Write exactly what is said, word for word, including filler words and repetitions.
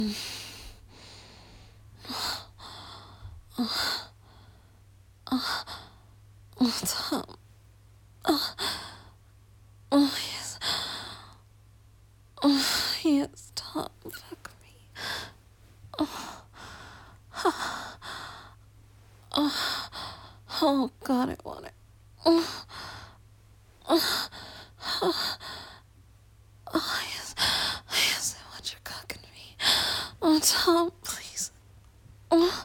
Oh, Tom. Oh, oh yes. Oh, yes, Tom. Fuck me. Oh, oh, oh God, I want it. Oh, oh, oh, oh, yes. Yes, I want your cock in me. Oh, Tom, please. Oh.